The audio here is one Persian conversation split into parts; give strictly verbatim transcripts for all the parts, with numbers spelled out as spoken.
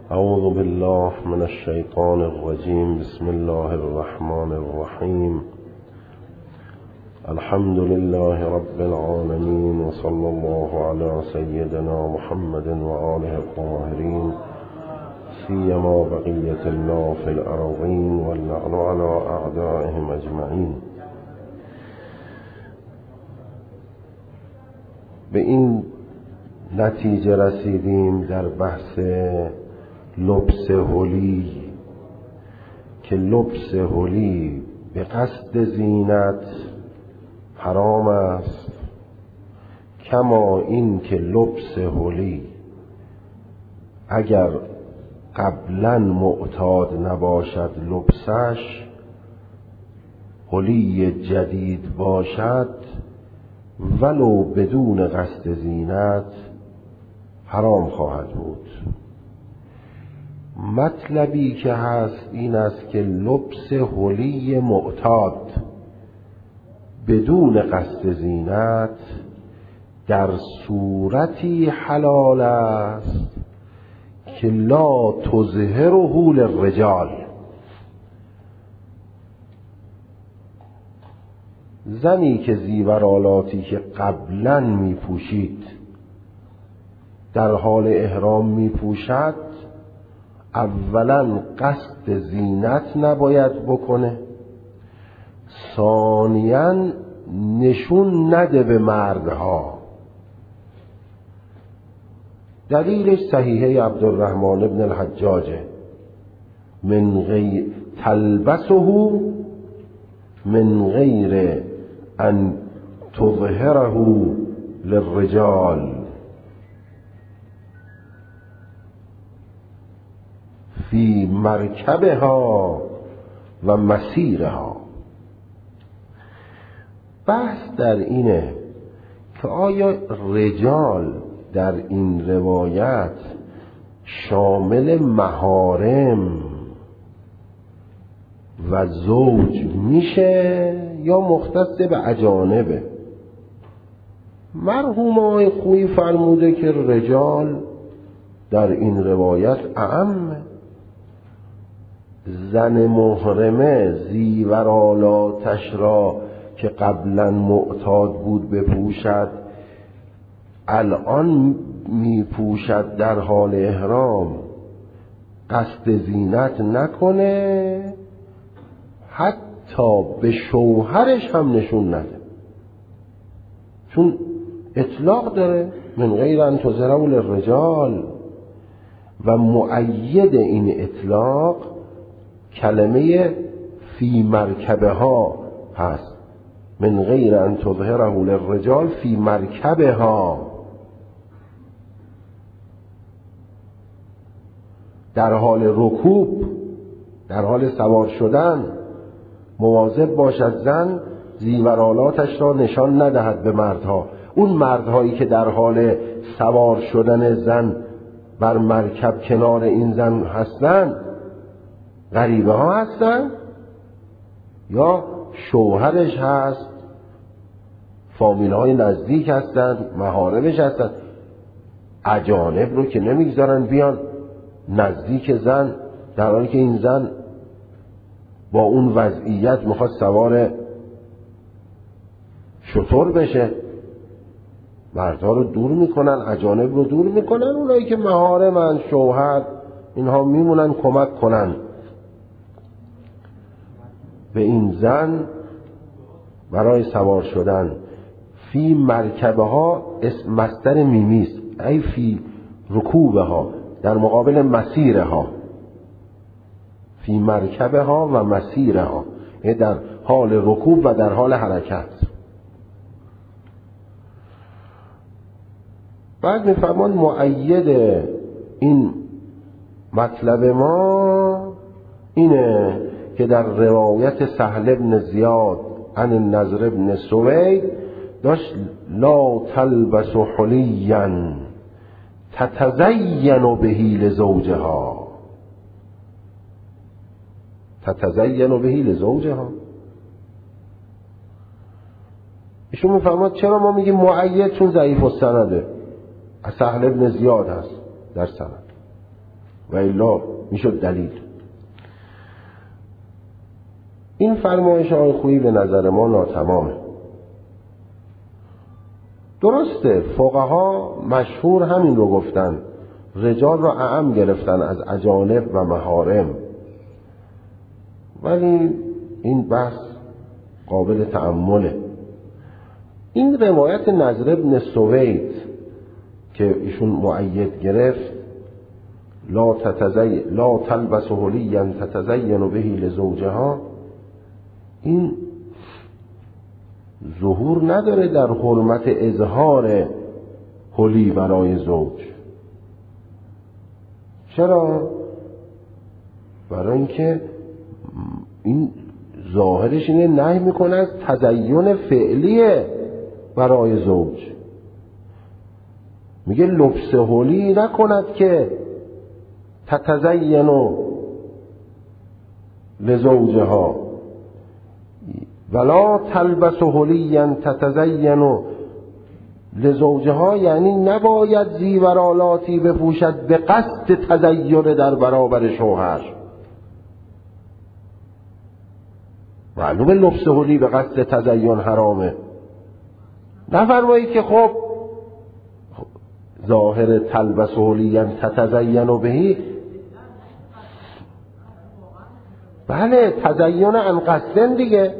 اعوذ بالله من الشیطان الرجیم. بسم الله الرحمن الرحیم. الحمد لله رب العالمین و صلی الله علی سیدنا محمد و آله الطاهرین سیما بقیة الله فی الارضین واللعن علی اعدائهم اجمعین. به این نتیجه رسیدیم در بحث لبس حلی که لبس حلی به قصد زینت حرام است، کما این که لبس حلی اگر قبلا معتاد نباشد لبسش، حلی جدید باشد ولو بدون قصد زینت حرام خواهد بود. مطلبی که هست این است که لبس حلی معتاد بدون قصد زینت در صورتی حلال است که لا تظهره للرجال. زنی که زیورالاتی که قبلا می پوشید در حال احرام می پوشد، اولا قصد زینت نباید بکنه، ثانیاً نشون نده به مردها. دلیلش صحیحه عبدالرحمن ابن الحجاج من غیر تلبسه من غیر ان تظهره للرجال فی مرکبها و مسیرها. بحث در اینه که آیا رجال در این روایت شامل محارم و زوج میشه یا مختص به اجانبه؟ مرحوم آقای خویی فرموده که رجال در این روایت اعم. زن محرمه زیورالاتش را که قبلا معتاد بود بپوشد، الان میپوشد در حال احرام، قصد زینت نکنه، حتی به شوهرش هم نشون نده، چون اطلاق داره من غیر ان تظهره للرجال. و مؤید این اطلاق کلمه فی مرکبه ها هست، من غیر ان تظهره للرجال فی مرکبه ها. در حال رکوب، در حال سوار شدن مواظب باشد زن زیورالاتش را نشان ندهد به مردها. اون مردهایی که در حال سوار شدن زن بر مرکب کنار این زن هستند، غریبه ها هستند یا شوهرش هست، فامیل های نزدیک هستند، محارمش هستند. اجانب رو که نمیگذارن بیان نزدیک زن در حالی که این زن با اون وضعیت میخواد سوار شتر بشه. مردها رو دور میکنن، اجانب رو دور میکنن، اونایی که محارمن، شوهر، اینها میمونن کمک کنن به این زن برای سوار شدن. فی مرکبه ها اسم مصدر میمیست، ای فی رکوبه ها در مقابل مسیره ها. فی مرکبه ها و مسیره ها، در حال رکوب و در حال حرکت. بعد میفرمان مؤید این مطلب ما اینه که در روایت سهل بن زیاد عن النضر بن سوید داشت لا تلبس حلیا تتزین به لزوجها، تتزین به لزوجها. ایشون میفرماد چرا ما میگیم مؤید؟ چون ضعیف السنده، از سهل بن زیاد هست در سند. و الا میشد دلیل. این فرمایش آقای خویی به نظر ما ناتمامه. درسته فقها مشهور همین رو گفتن، رجال را اعم گرفتن از اجانب و محارم، ولی این بحث قابل تأمله. این روایت نضر بن سوید که ایشون مؤید گرفت، لا تتزین لا تلبس حلیا تتزین به لزوجها، این ظهور نداره در حرمت اظهار حلی برای زوج. چرا؟ برای اینکه این ظاهرش اینه نهی میکنه از تزین فعلی برای زوج. میگه لبس حلی نکند که تتزین لزوجها، ولا تلبس حلیا تتزین لزوجها، یعنی نباید زیورالاتی بپوشد به قصد تزین در برابر شوهر. معلومه لبس حلی به قصد تزین حرامه. نفرمایید که خب ظاهر تلبس حلیا تتزین بهی، بله تزین عن قصد دیگه،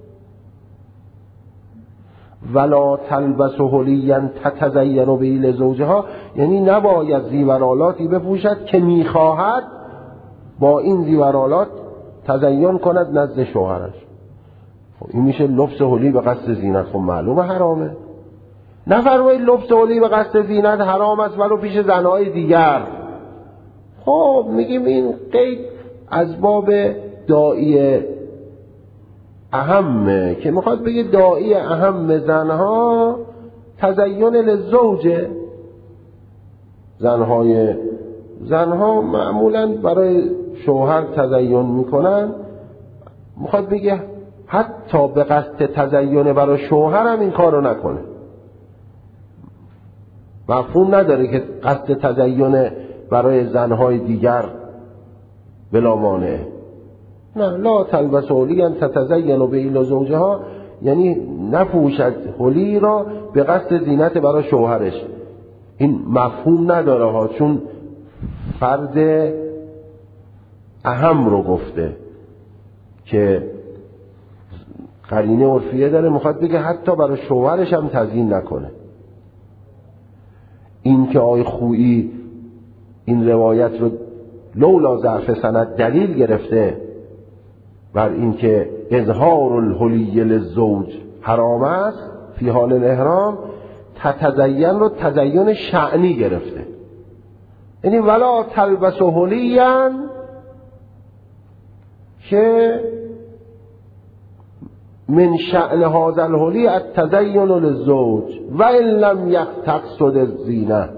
ولا تلبس حلیا تتزین به لزوجها، یعنی نباید زیورالاتی بپوشد که میخواهد با این زیورالات تزین کند نزد شوهرش. خب این میشه لبس حلی به قصد زینت. خب معلومه حرامه. نفرمایید لبس حلی به قصد زینت حرام است ولو پیش زنهای دیگر. خب میگیم این قید از باب داعی اهمه که میخواد بگه داعی اهم زنها تزین للزوجه. زنهای زنها معمولا برای شوهر تزین میکنن، میخواد بگه حتی به قصد تزین برای شوهر هم این کارو نکنه. مفهوم نداره که قصد تزین برای زنهای دیگر بلا مانع. نه، لا تلبس حلیا تتزین به لزوجها، یعنی نپوشد حلی را به قصد زینت برای شوهرش. این مفهوم نداره ها، چون فرد اهم رو گفته که قرینه عرفیه داره، میخواد بگه حتی برای شوهرش هم تزیین نکنه. این که آقای خویی این روایت رو لولا ضعف سند دلیل گرفته بر این که اظهار الحلی للزوج حرام است فی حال الاحرام، تتزین رو تزین شأنی گرفته، یعنی ولا تلبس حلیا که من شأن هذا الحلی التزین للزوج و ان لم یقصد الزینه،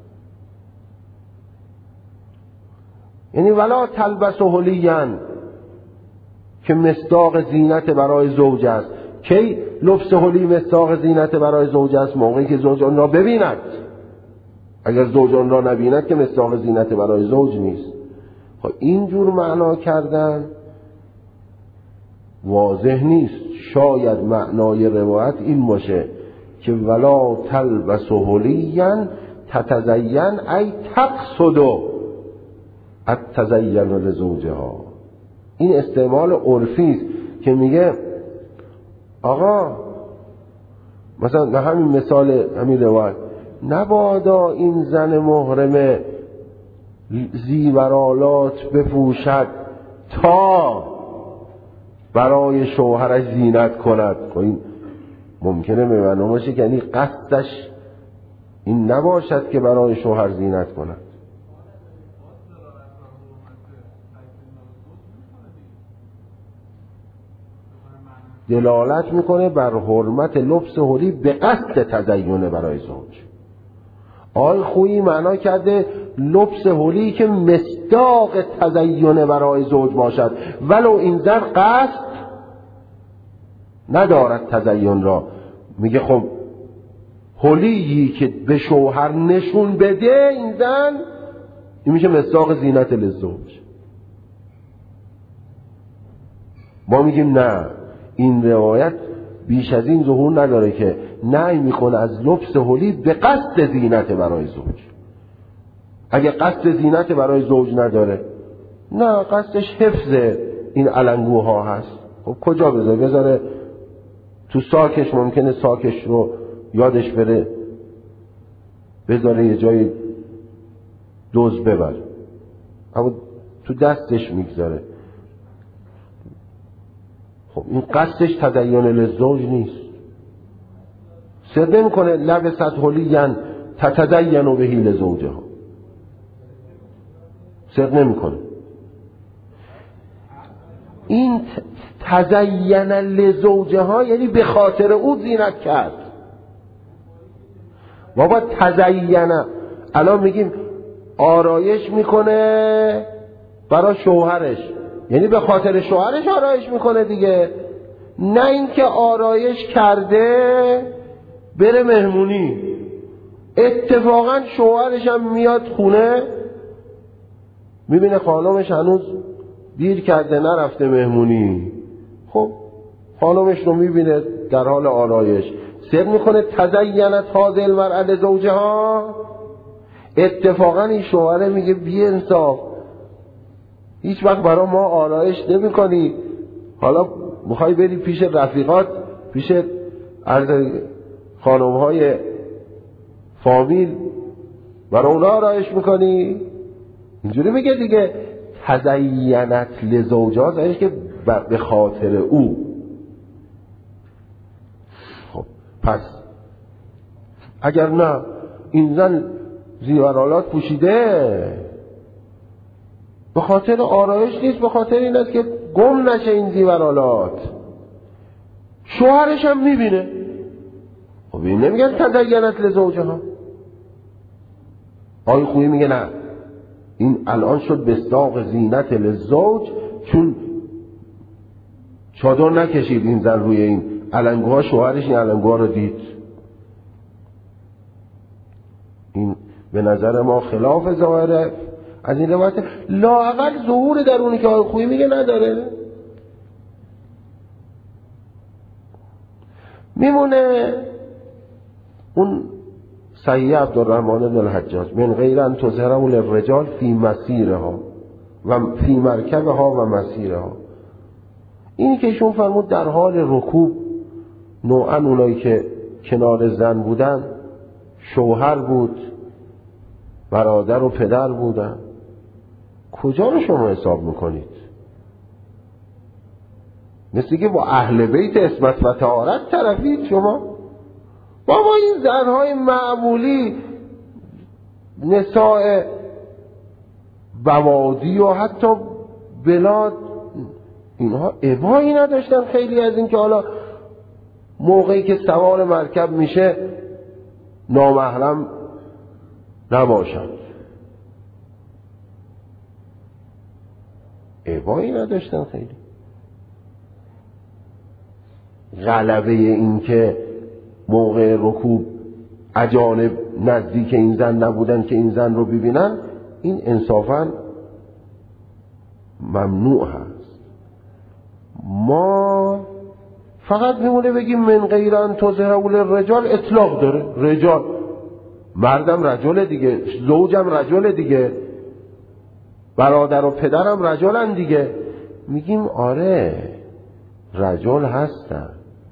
یعنی ولا تلبس حلیا که مصداق زینت برای زوج است. کی لبس حلی مصداق زینت برای زوج است؟ موقعی که زوج آن را ببیند. اگر زوج آن را نبیند که مصداق زینت برای زوج نیست. خب اینجور معنا کردن واضح نیست. شاید معنای روایت این باشه که ولا تلبس حلیا تتزین ای تقصد التزین لزوجها. این استعمال عرفی است که میگه آقا مثلا به همین مثال همین روایت، نبادا این زن محرم زیورالات بپوشد تا برای شوهرش زینت کند. خب این ممکنه به معنی باشه که یعنی قصدش این نباشد که برای شوهر زینت کند. دلالت میکنه بر حرمت لبس حلی به قصد تزین برای زوج. آقای خویی معنا کرده لبس حلی که مصداق تزین برای زوج باشد ولو این زن قصد ندارد تزین را. میگه خب حلیی که به شوهر نشون بده این زن، این میشه مصداق زینت للزوج. ما میگیم نه، این روایت بیش از این ظهور نداره که نهی میکنه از لبس حلی به قصد زینت برای زوج. اگه قصد زینت برای زوج نداره، نه قصدش حفظ این علنگوها هست، خب کجا بذاره؟ بذاره تو ساکش، ممکنه ساکش رو یادش بره بذاره یه جای دوز ببر، اما تو دستش میگذاره. خب این قصدش تدین للزوج نیست. صدق نمیکنه لبست حلیا تتدین بهی لزوجها، صدق نمیکنه. این تزین لزوجها یعنی به خاطر او زینت کرد. ما با تزین الان میگیم آرایش میکنه برای شوهرش، یعنی به خاطر شوهرش آرایش میکنه دیگه، نه اینکه آرایش کرده بره مهمونی. اتفاقا شوهرش هم میاد خونه میبینه خانمش هنوز دیر کرده نرفته مهمونی، خب خانمش رو میبینه در حال آرایش، سر میکنه تزینت هذه المرأة لزوجها. اتفاقا این شوهره میگه بی انصاف، هیچ وقت برای ما آرایش نمی کنی، حالا میخوای بری پیش رفیقات، پیش خانم های فامیل، برای اونا آرایش میکنی. اینجوری میگه دیگه تزینت لزوجها، زنش که به خاطر او. خب پس اگر نه این زن زیورالات پوشیده به خاطر آرایش نیست، به خاطر این است که گم نشه این زیورالات، شوهرش هم میبینه. خب این نمیگن تزینت لزوجها. آقای خویی میگه نه، این الان شد مصداق زینت للزوج، چون چادر نکشید این زن روی این علنگوها، شوهرش این علنگوها رو دید. این به نظر ما خلاف ظاهره از این روایت، لااقل ظهور درونی که آقای خویی میگه نداره. میمونه اون صحیح عبدالرحمن بن الحجاج، من غیر ان تظهره للرجال فی مسیرها و فی مرکبها و مسیرها. اینی که ایشون فرمود در حال رکوب نوعا اونایی که کنار زن بودن شوهر بود، برادر و پدر بودن، کجا رو شما حساب میکنید؟ مثل که با اهل بیت عصمت و طهارت طرفید شما. بابا این زنهای معمولی، نساء بوادی و حتی بلاد، اینها ابایی نداشتن خیلی از این که حالا موقعی که سوار مرکب میشه نامحرم نباشن، ابایی نداشتن خیلی. غلبه این که موقع رکوب اجانب نزدیک این زن نبودن که این زن رو ببینن، این انصافاً ممنوع هست. ما فقط میمونه بگیم من غیر ان تظهره للرجال، اطلاق داره، رجال، مردم رجل دیگه، زوجم رجل دیگه، برادر و پدرم رجلن دیگه. میگیم آره رجل هستن،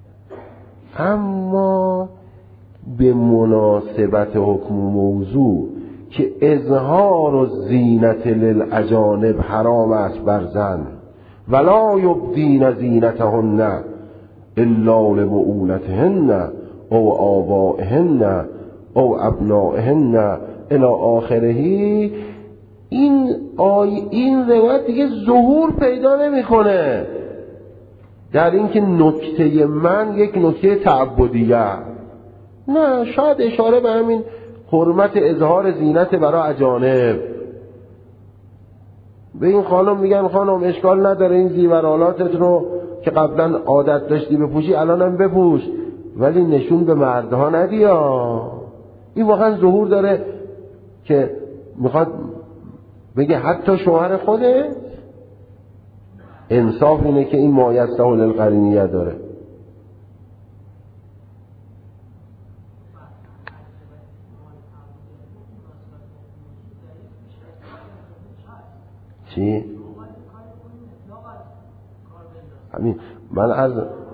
اما به مناسبت حکم موضوع که اظهار و زینت للاجانب حرام است بر زن، ولا یبدین زینتهن الا لبعولتهن او آبائهن او ابنائهن الی آخره. این آی این روایت دیگه ظهور پیدا نمیکنه در اینکه نکته من یک نکته تعبدیه، نه، شاید اشاره به همین حرمت اظهار زینت برای اجانب. به این خانم میگن خانم اشکال نداره این زیورالاتت رو که قبلا عادت داشتی بپوشی الانم بپوش، ولی نشون به مردها ندیا. این واقعا ظهور داره که میخواد بگه حتی شوهر خوده؟ انصاف اینه که این مایسته للقرینیه داره. چی؟ همین من از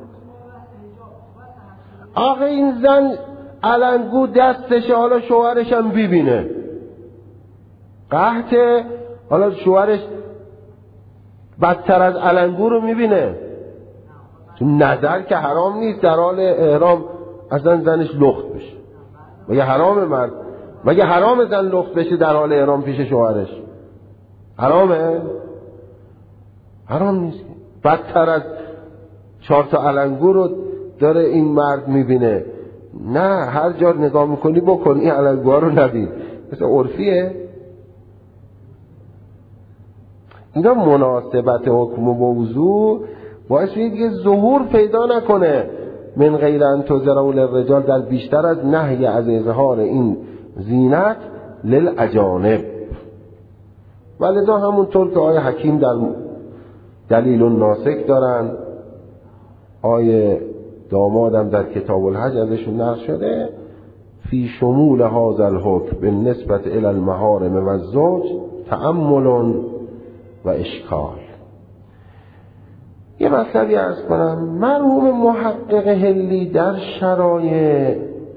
آخه این زن علنگو دستش، حالا شوهرش هم ببینه قحطه، حالا شوهرش بدتر از علنگو رو میبینه. چون نظر که حرام نیست، در حال احرام اصلا زنش لخت بشه. مگه حرامه مرد؟ مگه حرام زن لخت بشه در حال احرام پیش شوهرش؟ حرامه؟ حرام نیست. بدتر از چهار تا علنگو رو داره این مرد میبینه. نه، هر جا نگاه میکنی بکن، این علنگوها رو نبین. مثل عرفیه. اینا مناسبت حکم و موضوع باعث میشه که ظهور پیدا نکنه من غیر ان تظهروا للرجال، در بیشتر از نهی از اظهار این زینت للاجانب. ولذا همونطور که آیه حکیم در دلیل الناسک دارن، آیه دامادم در کتاب الحج ازشون نقل شده، فی شمول هذا الحکم بالنسبت الی المحارم و الزوج تأمل و اشکال. یه مطلبی عرض کنم. مرحوم محقق هلی در شرایع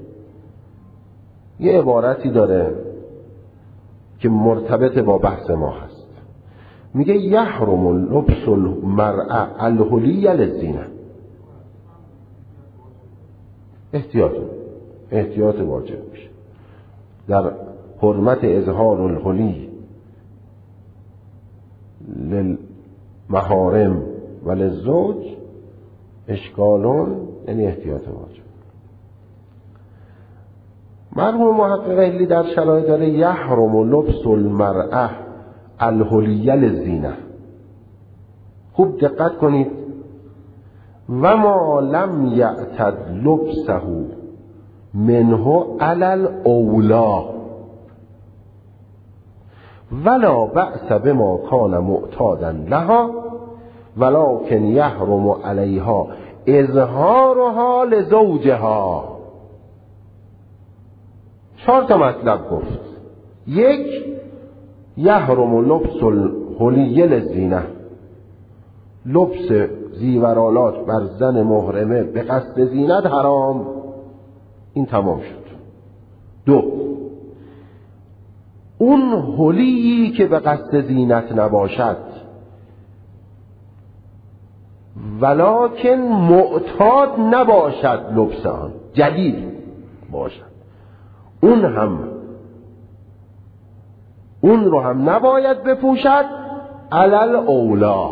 یه عبارتی داره که مرتبط با بحث ما هست. میگه یحرم لبس المرأة الحلی للزینه. احتیاط احتیاط واجب میشه در حرمت اظهار الحلی للمحارم و للزوج. اشکالون یعنی احتیاط واجب. مرحوم محقق هلی در شرایط داره یحرم لبس المرأة الحلیه للزینه. خوب دقت کنید. و ما لم یعتد لبسه منه علی الاولا ولا بأس بما کان معتادا لها ولكن یحرم علیها اظهارها لزوجها. چهار تا مطلب گفت. یک، یحرم لبس الحلیه للزینه، لبس زیورالات بر زن محرمه به قصد زینت حرام. این تمام شد. دو، اون حلیی که به قصد زینت نباشد ولکن معتاد نباشد، لبس آن جدید باشد، اون هم اون رو هم نباید بپوشد علل اولا.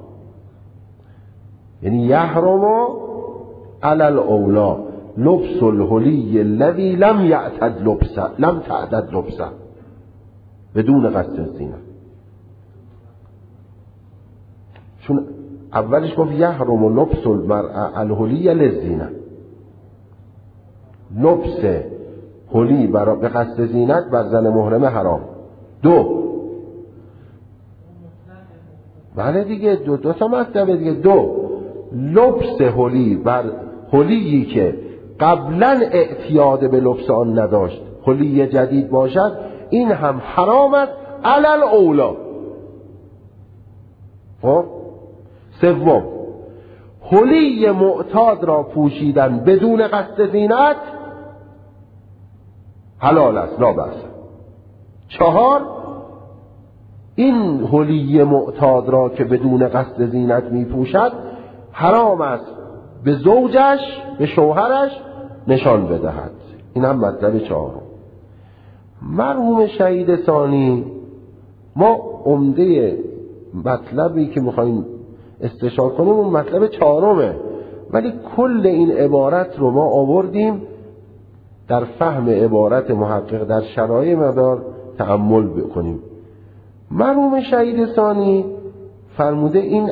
یعنی یحرم علل اولا لبس الحلی الذی لم یعتد لبسه لم تعدد لبسه بدون قصد زینت. چون اولش گفت یحرم لبس المرأة الحلیه للزینه، لبس حلی به قصد زینت بر زن محرمه حرام. دو، بله دیگه، دو دو تا مطلب دیگه. دو، لبس حلی بر حلیی که قبلا اعتیاد به لبس آن نداشت، حلی جدید باشد، این هم حرام است علل اولا. خب سوم، حلی معتاد را پوشیدن بدون قصد زینت حلال است، لا بأس. چهار، این حلی معتاد را که بدون قصد زینت می پوشد حرام است به زوجش، به شوهرش نشان بدهد. این هم مطلب چهارم. مرحوم شهید ثانی، ما عمده مطلبی که میخواییم استشاره کنیم اون مطلب چهارمه، ولی کل این عبارت رو ما آوردیم در فهم عبارت محقق در شرایع مدار تأمل بکنیم. مرحوم شهید ثانی فرموده این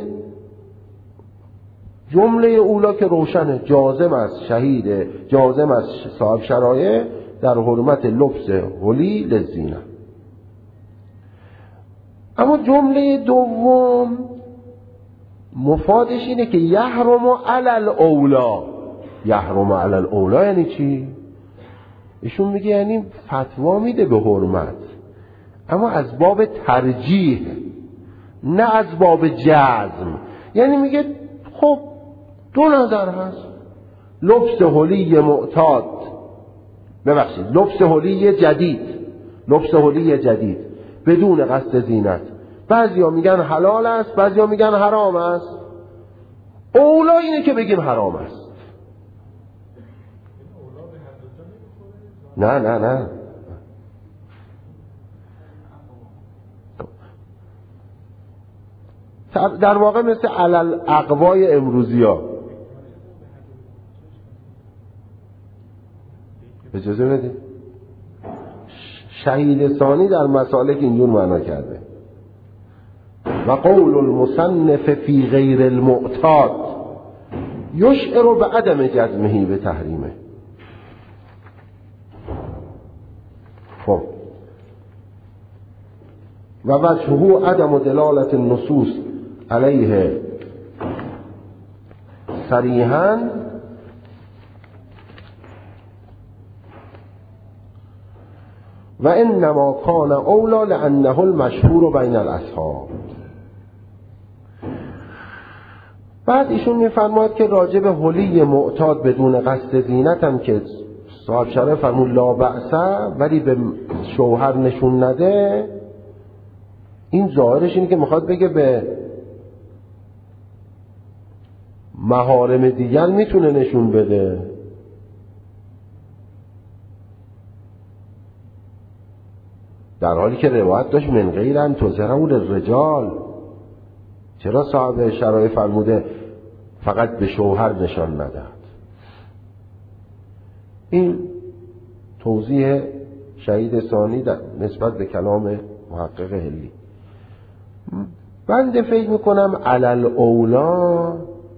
جمله اولا که روشنه، جازم است شهید، جازم است صاحب شرایع در حرمت لبس حلی للزینه. اما جمله دوم مفادش اینه که یحرم علی الاولا. یحرم علی الاولا یعنی چی؟ ایشون میگه یعنی فتوا میده به حرمت، اما از باب ترجیح نه از باب جزم. یعنی میگه خب دو نظر هست، لبس حلی معتاد، ببخشید لبس حلی جدید، لبس حلی جدید بدون قصد زینت، بعضیا میگن حلال است، بعضیا میگن حرام است. اولا اینه که بگیم حرام است. نه نه نه در واقع مثل علل اقوای امروزی ها. اجازه بدید، شهید ثانی در مسالک اینجور معنا کرده و قول المصنف فی غیر المعتاد یشعر به عدم جزمه به تحریمه. خب و وجهه عدم دلالت النصوص علیه صریحاً و انما کان اولا لانه المشهور بین الاصحاب. بعد ایشون میفرماید که راجع به حلی معتاد بدون قصد زینت هم که صاحب شرح فرمود لا بأسه ولی به شوهر نشون نده، این ظاهرش اینه که میخواد بگه به محارم دیگر میتونه نشون بده. در حالی که روایت داشت من غیر ان تظهره الرجال. چرا صاحب شرایع فرموده فقط به شوهر نشان ندهد؟ این توضیح شهید ثانی نسبت به کلام محقق هلی. بنده فکر میکنم علل اولا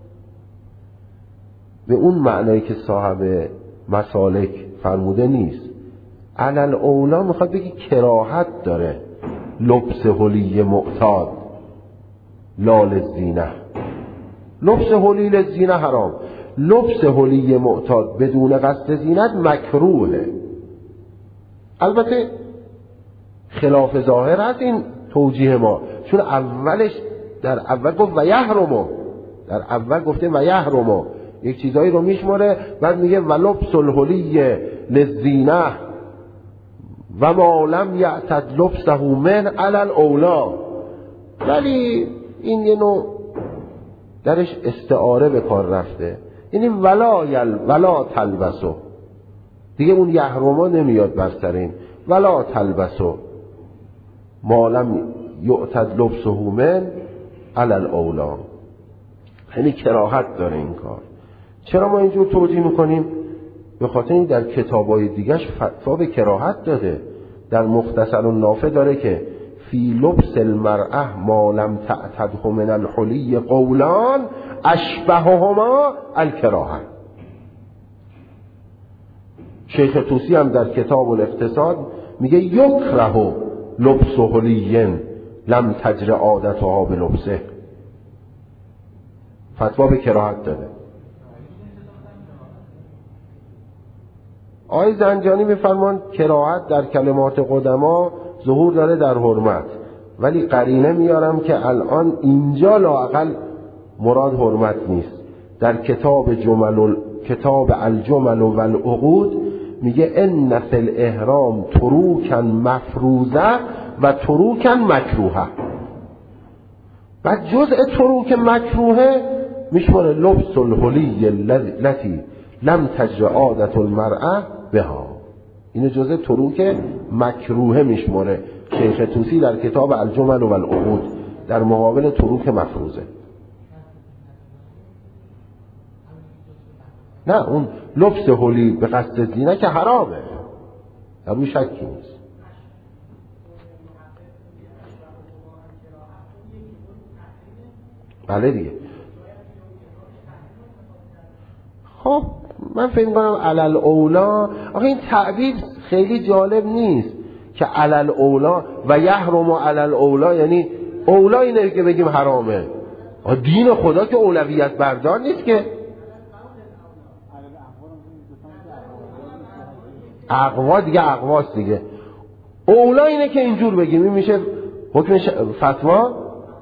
به اون معنایی که صاحب مسالک فرموده نیست. علل اولا میخواد بگی کراهت داره لبس حلی معتاد لال الزینه. لبس حلی للزینه حرام، لبس حلی معتاد بدون قصد زینت مکروهه. البته خلاف ظاهر هست این توجیه ما، چون اولش در اول گفت و یحرمو، در اول گفته و یحرمو، یک چیزایی رو میشماره، بعد میگه و لبس الحلی للزینه و ما لم یعتد لبسه من علی الاولا. ولی این یه نوع درش استعاره به کار رفته، یعنی ولا یل ولا تلبسو، دیگه اون یحرما نمیاد بر سر این ولا تلبسو ما لم یعتد لبسه من علی الاولا، یعنی کراهت داره این کار. چرا ما اینجور توجیه میکنیم؟ به خاطر این در کتابای دیگهش فتوا به کراهت داده. در مختصر النافع داره که فی لبس المرأة ما لم تعتده من الحلی قولان اشبههما الکراهه. شیخ طوسی هم در کتاب الاقتصاد میگه یکره لبس حلی لم تجر عادتها به لبسه. فتوا به کراهت داده. آقای زنجانی میفرمان کراهت در کلمات قدما ظهور داره در حرمت، ولی قرینه میارم که الان اینجا لااقل مراد حرمت نیست. در کتاب جمل کتاب الجمل و العقود میگه ان فی الاحرام تروکا مفروضه و تروکا مکروهه. بعد جزء تروک مکروهه میشماره لبس الحلی التي لم تجر عادت المرأة بها. این جزء تروک مکروهه میشماره شیخ طوسی در کتاب الجمل و العقود در مقابل تروک مفروضه. نه اون لبس حلی به قصد زینه که حرامه، در اون شکی نیست. بله دیگه. خب من فکر می‌کنم علل اولا، آخه این تعبیر خیلی جالب نیست. که علل اولا و یحرم علل اولا، یعنی اولا اینه که بگیم حرامه. دین خدا که اولویت بردار نیست که. اقوا دیگه اقواست دیگه. اولا اینه که اینجور بگیم، این میشه حکم ش... فتوا.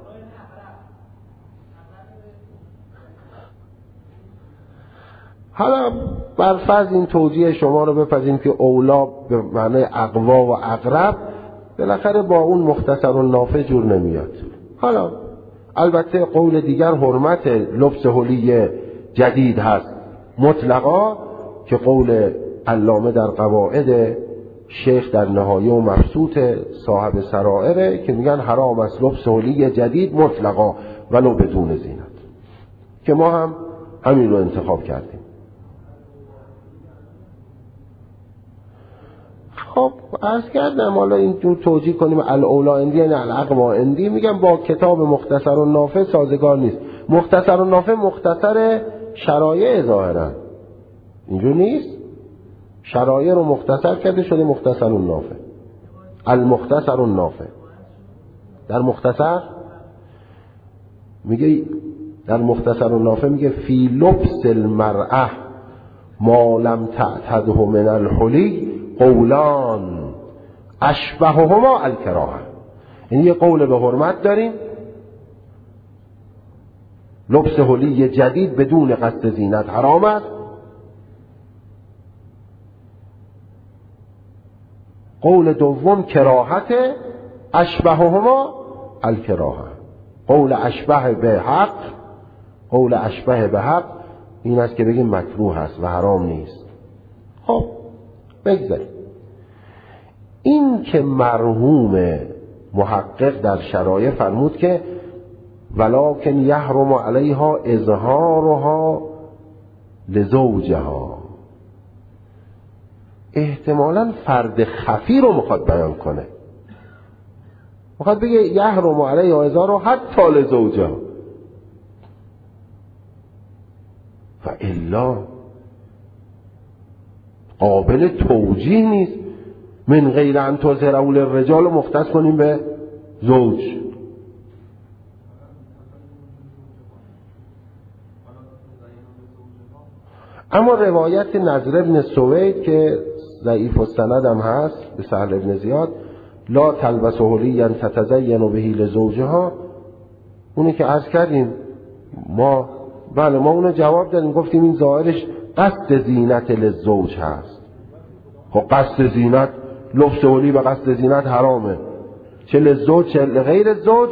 حالا بر فرض این توجیه شما رو بپذیم که اولا به معنی اقوا و اقرب، بالاخره با اون مختصر و نافع جور نمیاد. حالا البته قول دیگر حرمت لبس حلی جدید هست مطلقا، که قول علامه در قواعد، شیخ در نهایه و مبسوط صاحب سرائره که میگن حرام است لبس حلی جدید مطلقا ولو بدون زینت، که ما هم همین رو انتخاب کردیم. خب عرض کردم حالا اینجور توجیه کنیم الاولا اندی یعنی الاقوا اندی، میگم با کتاب مختصر و نافع سازگار نیست. مختصر و نافع مختصر شرایع ظاهرا، اینجور نیست. شرایع رو مختصر کرده شده مختصر و نافع. المختصر و نافع در مختصر میگه، در مختصر و نافع میگه فی لبس المرأة ما لم تعتده من الحلی قولان اشبههما الکراهه. این یه قول به حرمت داریم، لبس حلی جدید بدون قصد زینت حرام است. قول دوم کراهت، اشبههما الکراهه. قول اشبه به حق، قول اشبه به حق این است که بگیم مکروه است و حرام نیست. خب بگذاریم. این که مرحوم محقق در شرایع فرمود که ولکن یحرم علیها اظهارها لزوجها، احتمالاً فرد خفی رو میخواد بیان کنه، میخواد بگه یحرم علیها اظهارها حتی لزوجها، و الا قابل توجیه نیست. من غیر ان تظهره للرجال رو مختص کنیم به زوج. اما روایت نضر ابن سوید که ضعیف السند هم هست به سهل ابن زیاد، لا تلبس حلیا تتزین به لزوجها، اونی که عرض کردیم ما، بله ما اونو جواب دادیم، گفتیم این ظاهرش قصد زینت للزوج هست. خب قصد زینت، لبس حلی به قصد زینت حرامه، چه للزوج چه لغیر الزوج.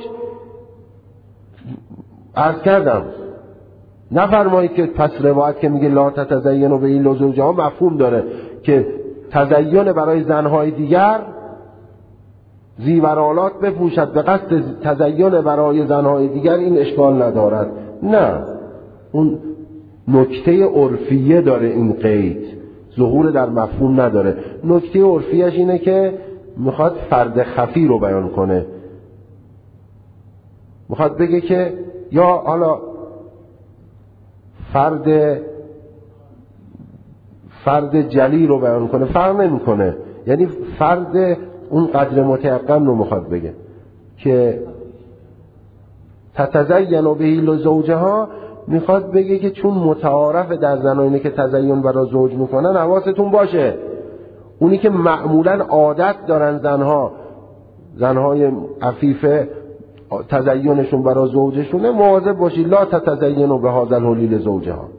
عرض کردم نفرمایید که پس روایت که میگه لا تتزین به این لزوجها مفهوم داره که تزین برای زنهای دیگر زیورالات بپوشد به قصد تزین برای زنهای دیگر، این اشکال ندارد. نه، اون نکته عرفیه داره، این قید ظهور در مفهوم نداره. نکته عرفیش اینه که میخواد فرد خفی رو بیان کنه، میخواد بگه که یا حالا فرد فرد جلی رو بیان کنه، فرق نمیکنه، یعنی فرد اون قدر متیقن رو میخواد بگه که تتزین به لزوجها، میخواد بگه که چون متعارف در زنانه که تزین برای زوج میکنن حواستون باشه، اونی که معمولا عادت دارن زنها زنهای عفیفه تزینشون برای زوجشونه، مواظب باشی لا تتزینوا به هذا الحلی لزوجها.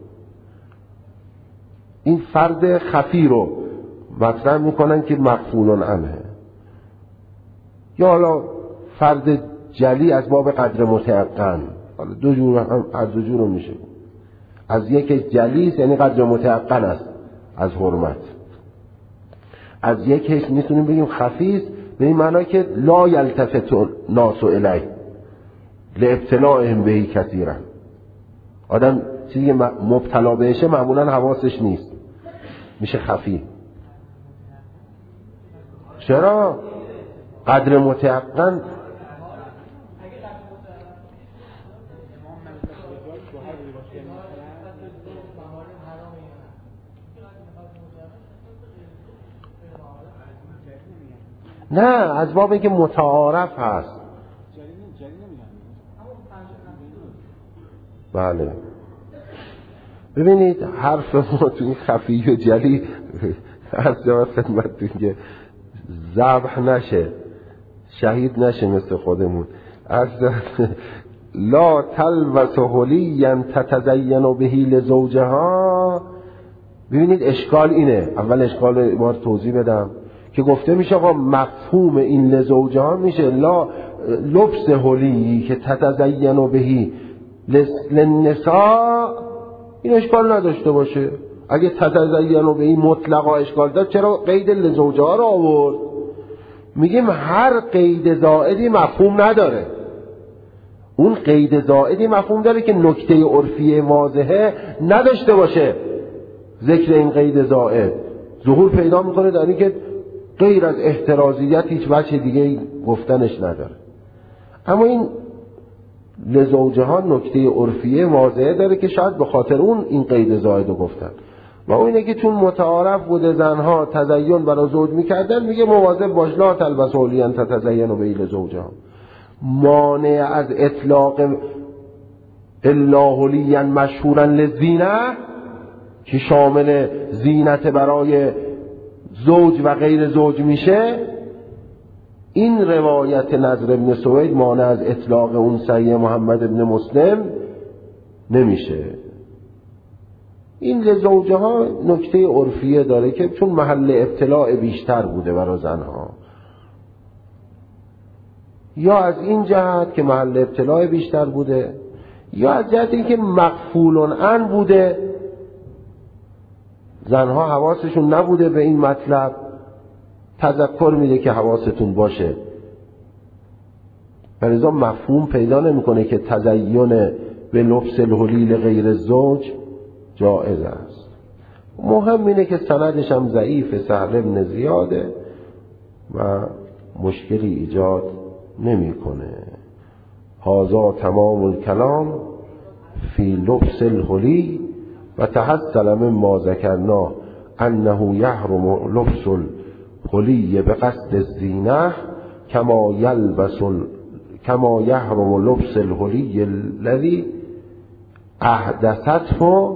این فرد خفی رو مطرح میکنن که مغفول عنه، یا حالا فرد جلی از باب قدر متیقن. حالا دو جور هم، از دو جور میشه. از یک جلیس یعنی قدر متیقن است از حرمت، از یک میتونیم بگیم خفیس به این معنی که لا یلتفت ناس الیه لابتلاءهم به کثیرا. آدم چیزی مبتلا بهشه معمولا حواسش نیست، میشه خفی. چرا؟ قدر متیقن نه، از بابی که متعارف هست. بله ببینید حرف ما تو این خفی و جلی هر جا خدمتتون که ذبح نشه، شهید نشه مثل خودمون. از لا تلبس حلیا تتزین به لزوجها. ببینید اشکال اینه، اول اشکال ما رو توضیح بدم که گفته میشه آقا مفهوم این لزوجها میشه لا لبس حلی که تتزین بهی للنساء، این اشکال نداشته باشه. اگه تتزین بهی مطلقا اشکال داشت چرا قید لزوجها رو آورد؟ میگیم هر قید زائدی مفهوم نداره. اون قید زائدی مفهوم داره که نکته عرفی واضحه نداشته باشه. ذکر این قید زائد ظهور پیدا میکنه در این که غیر از احترازیت هیچ وجه دیگه گفتنش نداره. اما این لزوجها نکته عرفی واضحه داره که شاید به خاطر اون این قید زائد رو گفتن. و اون اینه که چون متعارف بوده زنها تزین برای زوج میکردن، میگه مواظب باش لا تلبس حلیا تتزین به لزوجها. مانع از اطلاق الا حلیا مشهورا للزینه که شامل زینت برای زوج و غیر زوج میشه، این روایت نضر ابن سوید مانع از اطلاق اون صحیح محمد ابن مسلم نمیشه. این لزوجها نکته عرفیه داره که چون محل ابتلاع بیشتر بوده برای زنها، یا از این جهت که محل ابتلاع بیشتر بوده، یا از جهت اینکه مغفولن عن بوده، زنها حواسشون نبوده به این مطلب. تذکر میده که حواستون باشه، ولذا مفهوم پیدا نمیکنه که تزین به لبس الحلیل غیر زوج جائز است. مهم اینه که سندش هم ضعیف، سهل بن زیاده و مشکلی ایجاد نمیکنه. هذا تمام الکلام فی لبس الحلی و تحصل مما ذکرنا انه یحرم لبس الحلی بقصد الزینه کما یلبس کما یحرم لبس الحلی الذی احدثته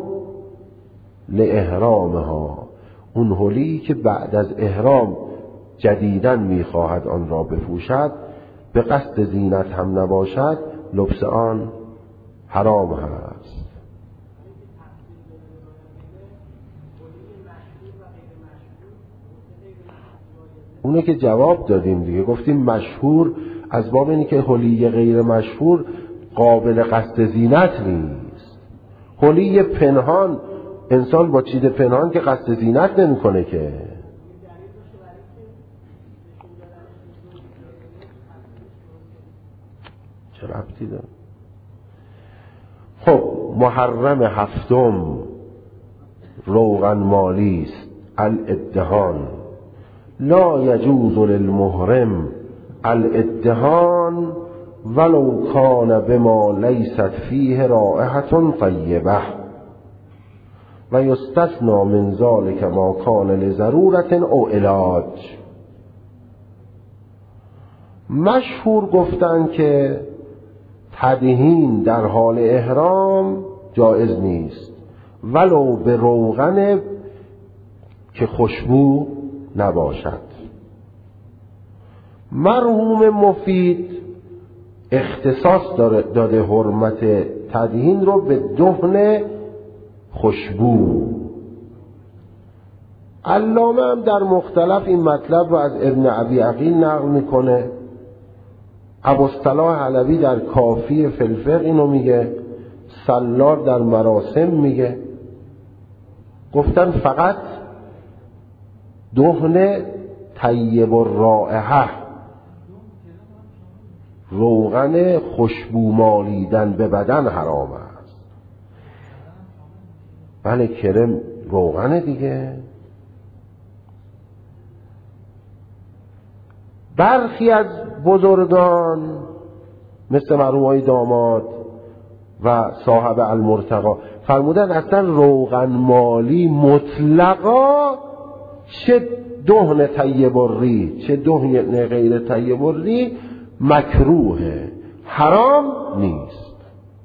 لاحرامها. اون حلی که بعد از احرام جدیداً میخواهد آن را بپوشد، به قصد زینت هم نباشد، لبس آن حرام هست. اونه که جواب دادیم دیگه، گفتیم مشهور از باب اینی که حلی غیر مشهور قابل قصد زینت نیست. حلی پنهان انسان با چیز پنهان که قصد زینت نمی کنه که. چه ربطی داره؟ خب محرم هفتم روغن مالی است، الادهان. لا یجوز للمحرم الادهان ولو کان بما لیست فیه رائحة طیبه و یستثنی من ذلک ما کان لضرورة او علاج. مشهور گفتن که تدهین در حال احرام جایز نیست ولو به روغن که خوشبو نباشد. مرحوم مفید اختصاص داده حرمت تدهین رو به دهن خوشبو. علامه هم در مختلف این مطلب رو از ابن ابی عقیل نقل میکنه. ابوالصلاح علوی در کافی فی الفقه اینو میگه، سلار در مراسم میگه. گفتن فقط دهن طیب الرائحه، روغن خوشبو مالیدن به بدن حرام است. بله کرم روغن دیگه. برخی از بزرگان مثل مرحوم داماد و صاحب المرتقا فرمودن اصلا روغن مالی مطلقا چه دهن طیب الری چه دهن غیر طیب الری مکروهه، حرام نیست.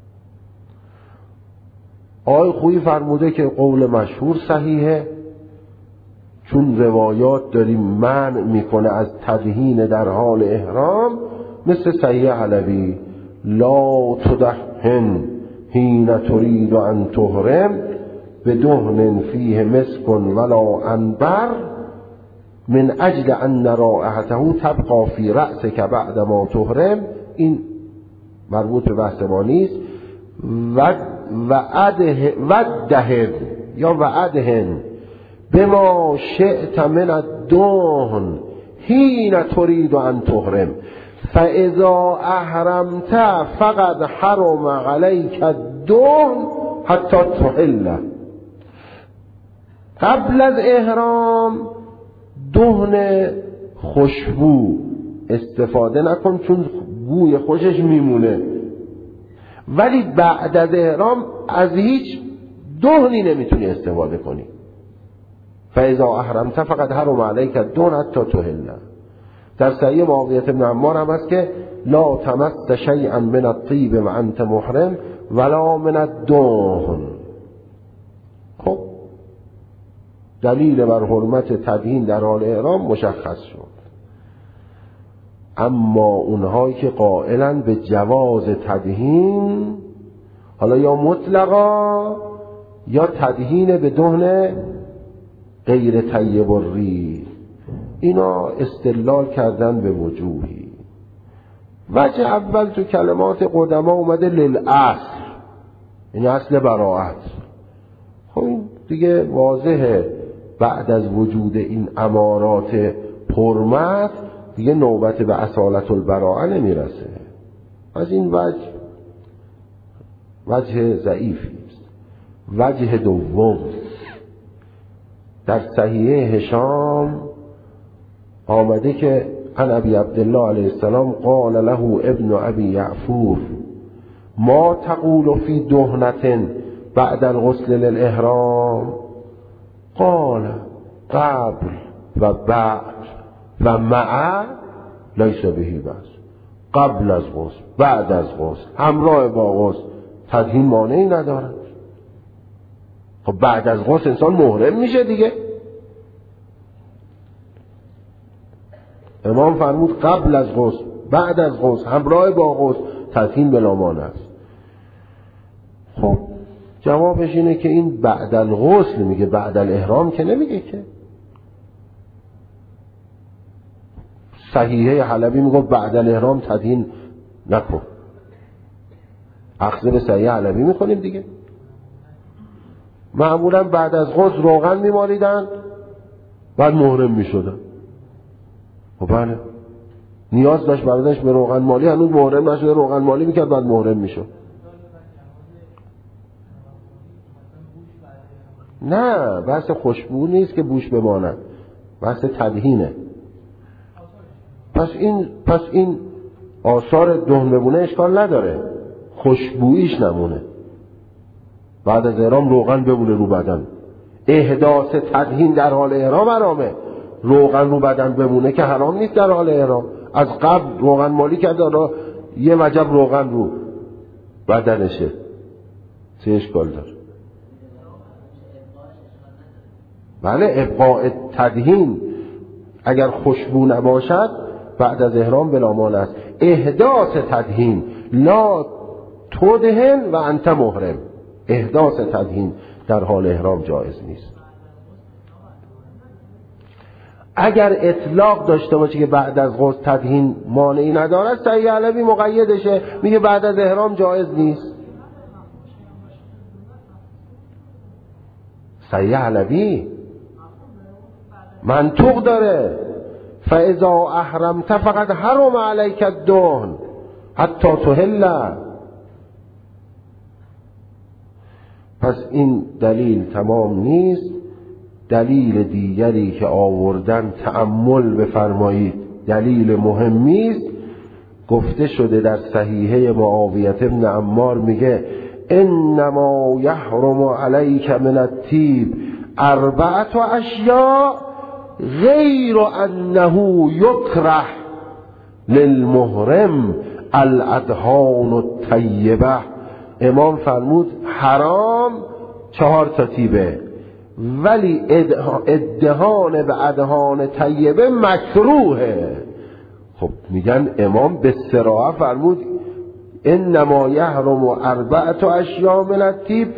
آقای خویی فرموده که قول مشهور صحیحه، چون روایات داریم منع میکنه از تدهین در حال احرام، مثل صحیح علوی لا تدهن حین ترید ان تحرم بدهن فیه مسک ولا عنبر من اجل ان رائحته تبقى فی رأسک بعد ما تحرم. این مربوط به بحث ما نیست. و ودهن یا ودهن بما شئت من الدهن حین ترید ان تحرم فاذا احرمت فقد حرم علیک الدهن حتی تحل. قبل از احرام دهن خوشبو استفاده نکن، چون بوی خوشش میمونه، ولی بعد از احرام از هیچ دهنی نمیتونی استفاده کنی. فاذا احرمت فقد حرم علیک الدهن حتی تحل. در صحیح معاویه بن عمار هم هست که لا تمس شیئا من الطیب و انت محرم ولا من الدهن. خب دلیل بر حرمت تدهین در حال احرام مشخص شد. اما اونهایی که قائلن به جواز تدهین، حالا یا مطلقا یا تدهین به دهن غیر طیب الری، اینا استدلال کردن به وجوهی. وجه اول تو کلمات قدما اومده للاصل، یعنی اصل براءت. خب این دیگه واضحه، بعد از وجود این امارات حرمت دیگه نوبت به اصالت البراءه نمیرسه. از این وجه وجه ضعیفی است. وجه دوم، در صحیح هشام آمده که عن ابی عبدالله علیه السلام قال له ابن ابی یعفور ما تقول فی دهنة بعد الغسل للاحرام؟ قال قبل و بعد و مع لیس بهی بس. قبل از غسل، بعد از غسل، همراه با غسل تدهین مانعی ندارد. خب بعد از غسل انسان محرم میشه دیگه. امام فرمود قبل از غسل، بعد از غسل، همراه با غسل تدهین بلا مانع است. خب جوابش اینه که این بعد الغسل میگه، بعد الاحرام که نمیگه که. صحیحه حلبی میگه بعد الاحرام تدهین نکن. اخذ به صحیحه حلبی میکنیم دیگه. معمولا بعد از غسل روغن میمالیدن بعد محرم میشدن. خب بله، نیاز داشت برادرش به روغن مالی، هنوز محرم نشده، روغن مالی میکرد بعد محرم میشد. نه، بحث خوشبو نیست که بوش بماند، بحث تدهینه. پس این پس این آثار دهن بمونه اشکال نداره، خوشبوییش نمونه. بعد از احرام روغن بمونه رو بدن، احداث تدهین در حال احرام حرامه. روغن رو بدن بمونه که حرام نیست در حال احرام. از قبل روغن مالی کرده، حالا یه وجب روغن رو بدنشه، چه اشکال داره؟ بله، ابقاء تدهین اگر خوشبو نباشد بعد از احرام بلا مانع است. احداث تدهین لا تدهن و انت محرم، احداث تدهین در حال احرام جایز نیست. اگر اطلاق داشته باشه که بعد از غسل تدهین مانعی ندارد، صحیح علوی مقیدشه، میگه بعد از احرام جایز نیست. صحیح علوی منطق داره، فاذا احرمت فقد حرم علیک الدهن حتی تحل. پس این دلیل تمام نیست. دلیل دیگری که آوردن تأمل بفرمایید، دلیل مهمی است. گفته شده در صحیحه معاویه بن عمار میگه انما یحرم علیک من الطیب اربعه اشیاء غیر انه یکره للمحرم الادهان الطیبه. امام فرمود حرام چهار تا تیبه، ولی ادهان به ادهان طیبه مکروهه. خب میگن امام به صراحت فرمود انما یحرم اربعه اشیاء من الطیب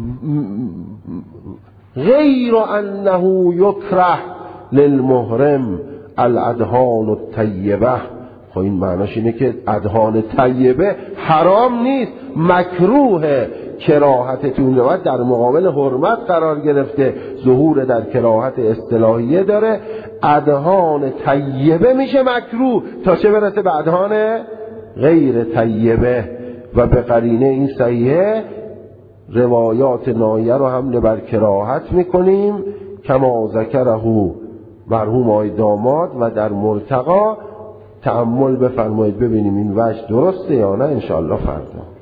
غیر انه یکره للمحرم الادهان الطیبه. خب این معناش اینه که ادهان طیبه حرام نیست، مکروهه. کراهتتون رو در مقابل حرمت قرار گرفته، ظهور در کراهت اصطلاحیه داره. ادهان طیبه میشه مکروه تا چه برسه به ادهان غیر طیبه. و به قرینه این صحیحه روایات نایه رو حمل بر کراهت میکنیم کما ذکره مرحوم آقای داماد و در مرتقا تأمل بفرمایید ببینیم این وجه درسته یا نه انشاءالله فردا.